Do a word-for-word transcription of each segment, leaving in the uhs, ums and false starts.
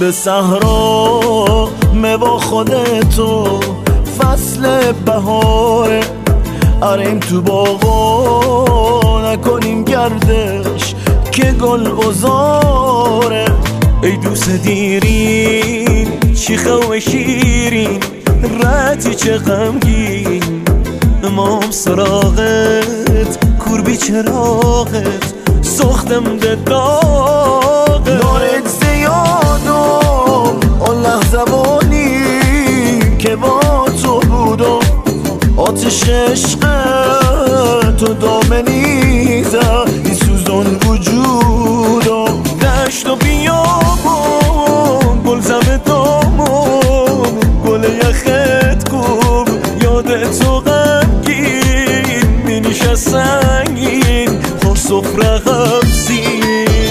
گل صحرا موا خودتو فصل بهاره، اریم تو باغا نکنیم گردش که گل بزاره. ای دوست دیرین شیخه و شیرین رتی چه غمگین، امام سراغت کوربی چراغت سختم ده داغه. دارت زیادم آن لحظه بانی که با تو بودم، آتش عشق تو دامنی زد ای سوزان وجودم. دشت و بیابون گل زم دامون گل یخت کوب یادت تو غمگین می نشست سنگین خور سفره غمزین.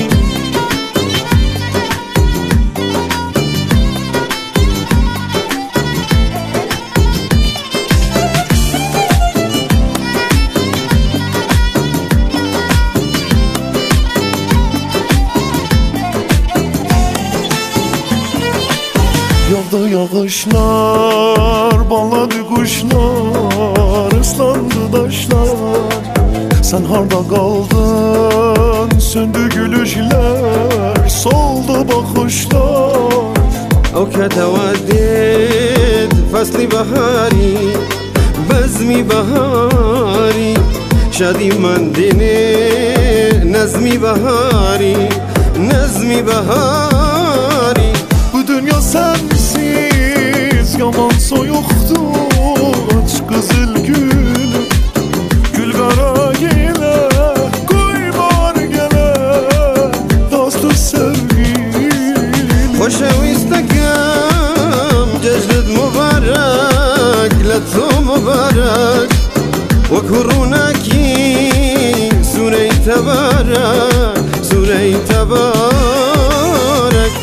Yağdı yağışlar, bağladı kuşlar, ıslandı taşlar. Sen harda kaldın, söndü gülüşler, soldu bakışlar. أو كتودد فصل بهاری بزمی بهاری شادی من دینه نظمی بهاری نظمی بهاری. Bu dünya sensiz yaman soyuqdur, aç qızıl gülüm gül qara yelə qoymar gələ dostu sevgilim. خوشویستکم جشنت مبارک لتو مبارک وەکو ڕووناکی سوورەی تەبارەک سوورەی تەبارەک.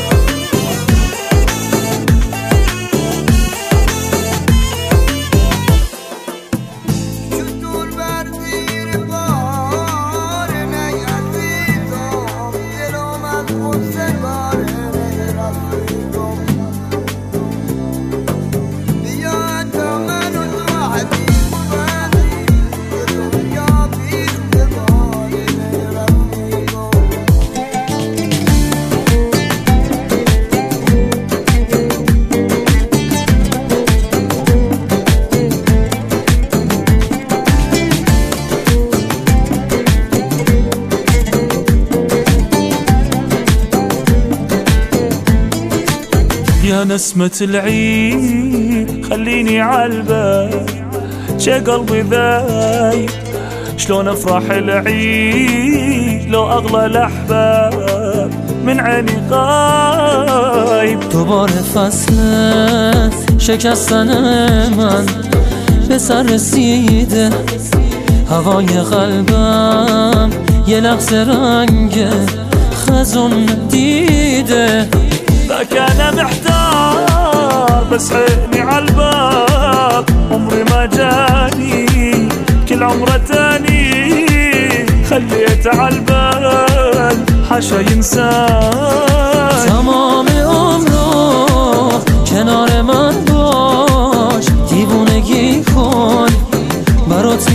يا نسمة العيد خليني عالبال شا قلبي ذايب شلون افرح العيد لو اغلى الاحباب من عيني غايب. دوباره فصل شکستن من به سر رسیده، هوای قلبم یه لحظه رنگ خزون دیده. ذاك انا محتار بس عيني عالباب عمري ما جاني كل عمره تاني خليت عالبال حاشا ينسان. تمام عمرو کنار من باش، دیوونگی کن برات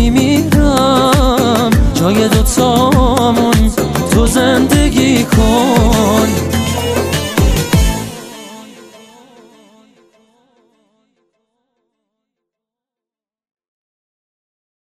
میمیرم، جای دوتامون تو زندگی کن.